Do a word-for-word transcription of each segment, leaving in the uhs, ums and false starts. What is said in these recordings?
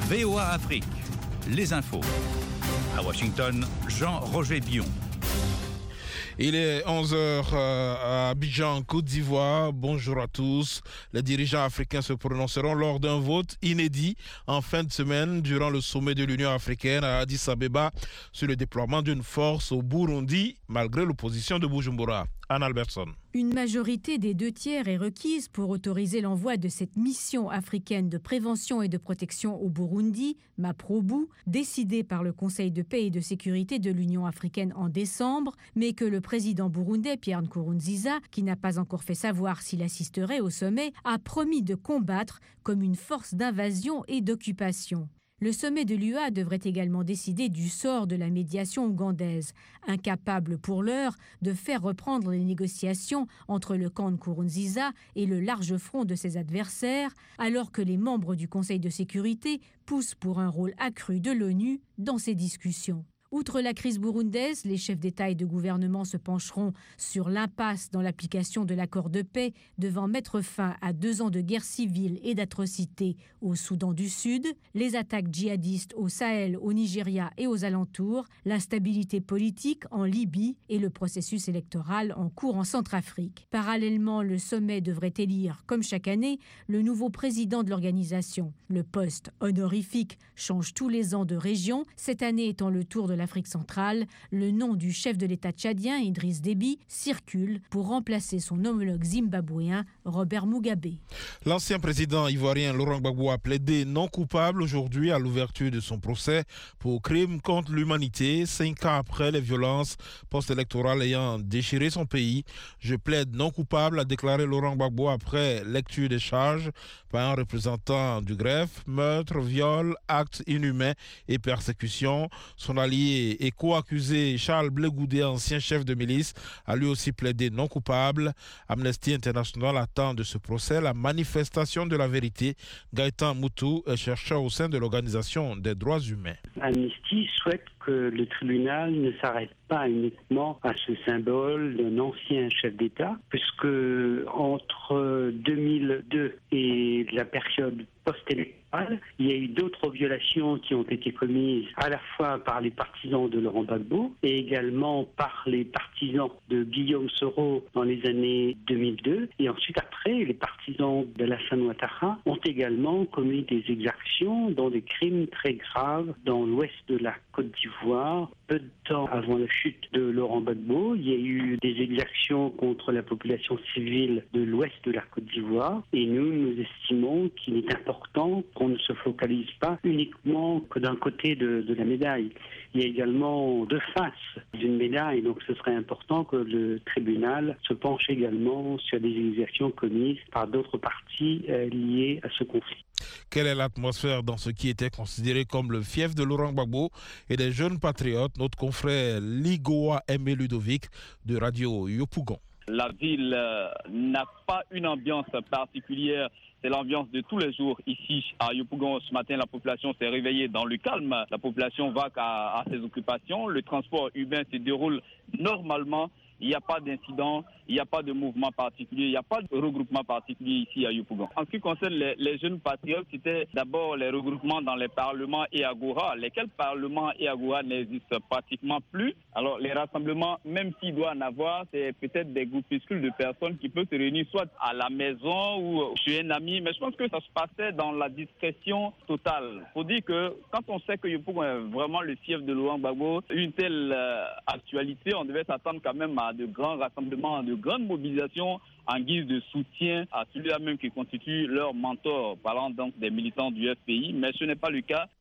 V O A Afrique, les infos. À Washington, Jean-Roger Bion. Il est onze heures à Abidjan, Côte d'Ivoire. Bonjour à tous. Les dirigeants africains se prononceront lors d'un vote inédit en fin de semaine durant le sommet de l'Union africaine à Addis Abeba sur le déploiement d'une force au Burundi malgré l'opposition de Bujumbura. Anne Albertson. Une majorité des deux tiers est requise pour autoriser l'envoi de cette mission africaine de prévention et de protection au Burundi, MAPROBU, décidée par le Conseil de paix et de sécurité de l'Union africaine en décembre, mais que le président burundais Pierre Nkurunziza, qui n'a pas encore fait savoir s'il assisterait au sommet, a promis de combattre comme une force d'invasion et d'occupation. Le sommet de l'U A devrait également décider du sort de la médiation ougandaise, incapable pour l'heure de faire reprendre les négociations entre le camp Nkurunziza et le large front de ses adversaires, alors que les membres du Conseil de sécurité poussent pour un rôle accru de l'ONU dans ces discussions. Outre la crise burundaise, les chefs d'État et de gouvernement se pencheront sur l'impasse dans l'application de l'accord de paix devant mettre fin à deux ans de guerre civile et d'atrocités au Soudan du Sud, les attaques djihadistes au Sahel, au Nigeria et aux alentours, l'instabilité politique en Libye et le processus électoral en cours en Centrafrique. Parallèlement, le sommet devrait élire, comme chaque année, le nouveau président de l'organisation. Le poste honorifique change tous les ans de région, cette année étant le tour de l'Afrique centrale. Le nom du chef de l'État tchadien, Idriss Déby, circule pour remplacer son homologue zimbabwéen, Robert Mugabe. L'ancien président ivoirien Laurent Gbagbo a plaidé non coupable aujourd'hui à l'ouverture de son procès pour crime contre l'humanité, cinq ans après les violences post-électorales ayant déchiré son pays. Je plaide non coupable, a déclaré Laurent Gbagbo après lecture des charges par un représentant du greffe, meurtre, viol, actes inhumains et persécution. Son allié et co-accusé Charles Blé Goudé, ancien chef de milice, a lui aussi plaidé non coupable. Amnesty International attend de ce procès la manifestation de la vérité. Gaëtan Moutou est chercheur au sein de l'Organisation des droits humains. Amnesty souhaite que le tribunal ne s'arrête pas uniquement à ce symbole d'un ancien chef d'État, puisque entre deux mille deux et la période post-électorale, il y a eu d'autres violations qui ont été commises à la fois par les partisans de Laurent Gbagbo et également par les partisans de Guillaume Soro dans les années deux mille deux. Et ensuite, après, les partisans d'Alassane Ouattara ont également commis des exactions, dont des crimes très graves dans l'ouest de la Côte d'Ivoire. Peu de temps avant la chute de Laurent Gbagbo, il y a eu des exactions contre la population civile de l'ouest de la Côte d'Ivoire. Et nous, nous estimons qu'il est important qu'on ne se focalise pas uniquement que d'un côté de, de la médaille. Il y a également deux faces d'une médaille, donc ce serait important que le tribunal se penche également sur des exactions commises par d'autres parties euh, liées à ce conflit. Quelle est l'atmosphère dans ce qui était considéré comme le fief de Laurent Gbagbo et des jeunes patriotes? Notre confrère Ligoa Aimé Ludovic de Radio Yopougon. La ville euh, n'a pas une ambiance particulière. C'est l'ambiance de tous les jours ici à Yopougon. Ce matin, la population s'est réveillée dans le calme. La population va à, à ses occupations. Le transport urbain se déroule normalement. Il n'y a pas d'incident, il n'y a pas de mouvement particulier, il n'y a pas de regroupement particulier ici à Yopougon. En ce qui concerne les, les jeunes patriotes, c'était d'abord les regroupements dans les parlements et agora, lesquels parlements et agora n'existent pratiquement plus. Alors les rassemblements, même s'il doit en avoir, c'est peut-être des groupuscules de personnes qui peuvent se réunir soit à la maison ou chez un ami, mais je pense que ça se passait dans la discrétion totale. Il faut dire que quand on sait que Yopougon est vraiment le fief de Laurent Gbagbo, une telle euh, actualité, on devait s'attendre quand même à de grands rassemblements, de grandes mobilisations en guise de soutien à celui-là même qui constitue leur mentor, parlant donc des militants du F P I, mais ce n'est pas le cas.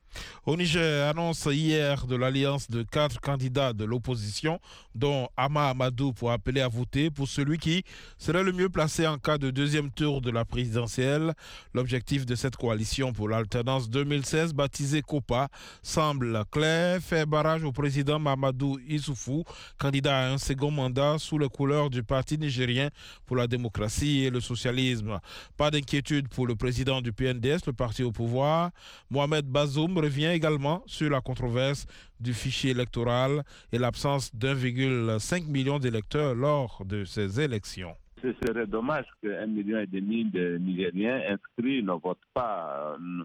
Au Niger, annonce hier de l'alliance de quatre candidats de l'opposition, dont Ama Amadou, pour appeler à voter pour celui qui serait le mieux placé en cas de deuxième tour de la présidentielle. L'objectif de cette coalition pour l'alternance deux mille seize, baptisée COPA, semble clair: faire barrage au président Mamadou Issoufou, candidat à un second mandat sous les couleurs du Parti nigérien pour la démocratie et le socialisme. Pas d'inquiétude pour le président du P N D S, le parti au pouvoir. Mohamed Bazoum revient également sur la controverse du fichier électoral et l'absence d'un virgule cinq million d'électeurs lors de ces élections. Ce serait dommage qu'un million et demi de Nigériens inscrits ne votent pas,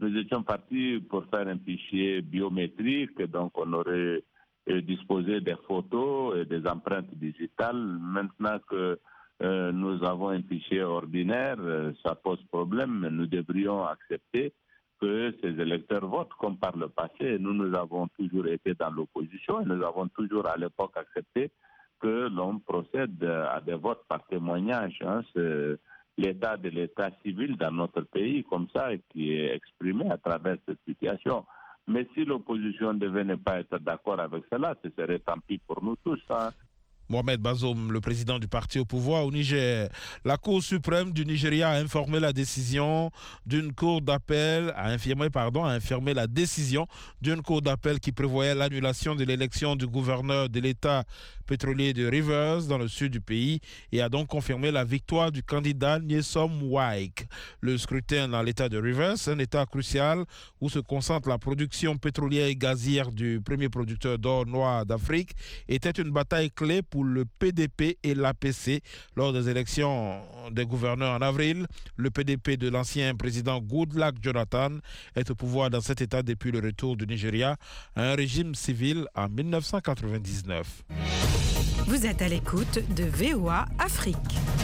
nous étions partis pour faire un fichier biométrique, donc on aurait disposé des photos et des empreintes digitales. Maintenant que euh, nous avons un fichier ordinaire, ça pose problème. Nous devrions accepter que ces électeurs votent comme par le passé. Nous, nous avons toujours été dans l'opposition et nous avons toujours à l'époque accepté que l'on procède à des votes par témoignage. Hein. C'est l'état de l'état civil dans notre pays, comme ça, qui est exprimé à travers cette situation. Mais si l'opposition devait ne pas être d'accord avec cela, ce serait tant pis pour nous tous. Hein. Mohamed Bazoum, le président du parti au pouvoir au Niger. La Cour suprême du Nigeria a informé la décision d'une cour d'appel, a infirmé, pardon, a infirmé la décision d'une cour d'appel qui prévoyait l'annulation de l'élection du gouverneur de l'État pétrolier de Rivers dans le sud du pays et a donc confirmé la victoire du candidat Nyesom Wike. Le scrutin dans l'État de Rivers, un État crucial où se concentre la production pétrolière et gazière du premier producteur d'or noir d'Afrique, était une bataille clé pour le P D P et l'A P C lors des élections des gouverneurs en avril. Le P D P de l'ancien président Goodluck Jonathan est au pouvoir dans cet État depuis le retour du Nigeria à un régime civil en mille neuf cent quatre-vingt-dix-neuf. Vous êtes à l'écoute de V O A Afrique.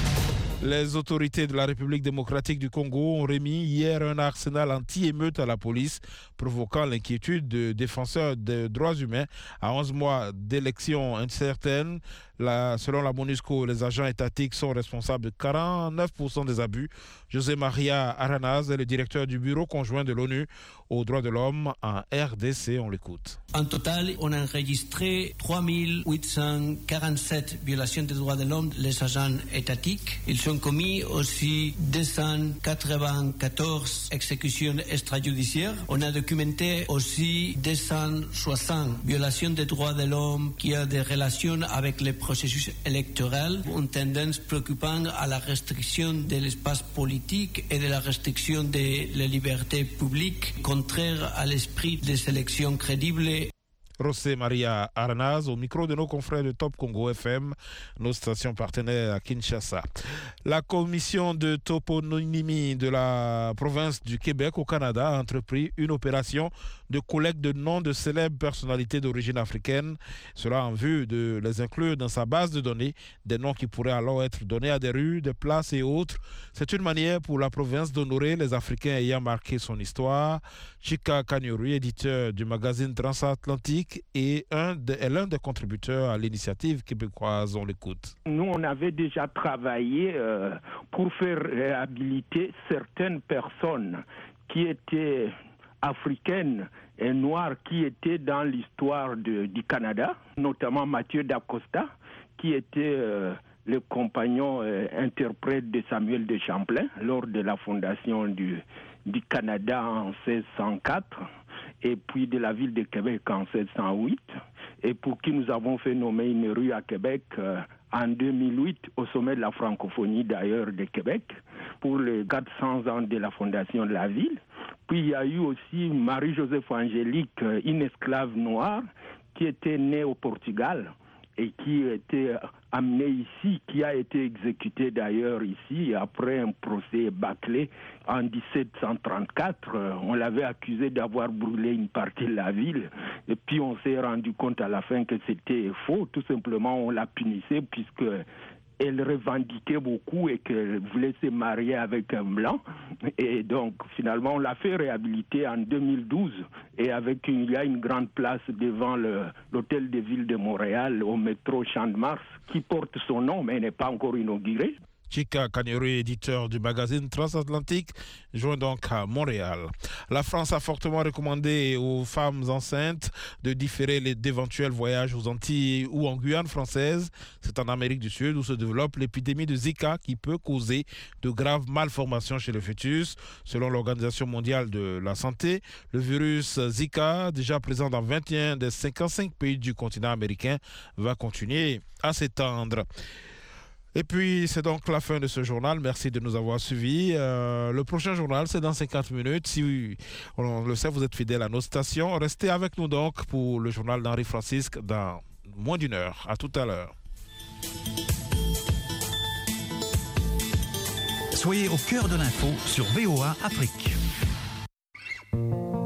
Les autorités de la République démocratique du Congo ont remis hier un arsenal anti-émeute à la police, provoquant l'inquiétude de défenseurs des droits humains à onze mois d'élections incertaines. La, selon la MONUSCO, les agents étatiques sont responsables de quarante-neuf pour cent des abus. José Maria Aranaz est le directeur du bureau conjoint de l'ONU aux droits de l'homme en R D C. On l'écoute. En total, on a enregistré trois mille huit cent quarante-sept violations des droits de l'homme les agents étatiques. Ils ont commis aussi deux cent quatre-vingt-quatorze exécutions extrajudiciaires. On a documenté aussi deux cent soixante violations des droits de l'homme qui ont des relations avec les processus électoral, une tendance préoccupante à la restriction de l'espace politique et de la restriction de la liberté publique, contraire à l'esprit des élections crédibles. José Maria Aranaz au micro de nos confrères de Top Congo F M, nos stations partenaires à Kinshasa. La commission de toponymie de la province du Québec au Canada a entrepris une opération de collecte de noms de célèbres personnalités d'origine africaine. Cela en vue de les inclure dans sa base de données, des noms qui pourraient alors être donnés à des rues, des places et autres. C'est une manière pour la province d'honorer les Africains ayant marqué son histoire. Chika Kanyuri, éditeur du magazine Transatlantique, et un de, est l'un des contributeurs à l'initiative québécoise. On l'écoute. Nous, on avait déjà travaillé euh, pour faire réhabiliter certaines personnes qui étaient africaines et noires, qui étaient dans l'histoire de, du Canada, notamment Mathieu Dacosta, qui était euh, le compagnon euh, interprète de Samuel de Champlain lors de la fondation du, du Canada en seize cent quatre. Et puis de la ville de Québec en seize cent huit, et pour qui nous avons fait nommer une rue à Québec euh, en deux mille huit, au sommet de la francophonie d'ailleurs de Québec, pour les quatre cents ans de la fondation de la ville. Puis il y a eu aussi Marie-Joseph Angélique, une esclave noire, qui était née au Portugal et qui était amenée ici, qui a été exécutée d'ailleurs ici, après un procès bâclé en dix-sept cent trente-quatre. On l'avait accusée d'avoir brûlé une partie de la ville, et puis on s'est rendu compte à la fin que c'était faux. Tout simplement, on la punissait puisque elle revendiquait beaucoup et qu'elle voulait se marier avec un blanc. Et donc, finalement, on l'a fait réhabiliter en deux mille douze. Et avec une, il y a une grande place devant le, l'hôtel de ville de Montréal, au métro Champ-de-Mars, qui porte son nom, mais n'est pas encore inaugurée. Chika Kanyuri, éditeur du magazine Transatlantique, joint donc à Montréal. La France a fortement recommandé aux femmes enceintes de différer les, d'éventuels voyages aux Antilles ou en Guyane française. C'est en Amérique du Sud où se développe l'épidémie de Zika qui peut causer de graves malformations chez le fœtus. Selon l'Organisation mondiale de la santé, le virus Zika, déjà présent dans vingt et un des cinquante-cinq pays du continent américain, va continuer à s'étendre. Et puis, c'est donc la fin de ce journal. Merci de nous avoir suivis. Euh, le prochain journal, c'est dans cinquante minutes. Si on le sait, vous êtes fidèles à nos stations. Restez avec nous donc pour le journal d'Henri Francisque dans moins d'une heure. À tout à l'heure. Soyez au cœur de l'info sur V O A Afrique. Afrique.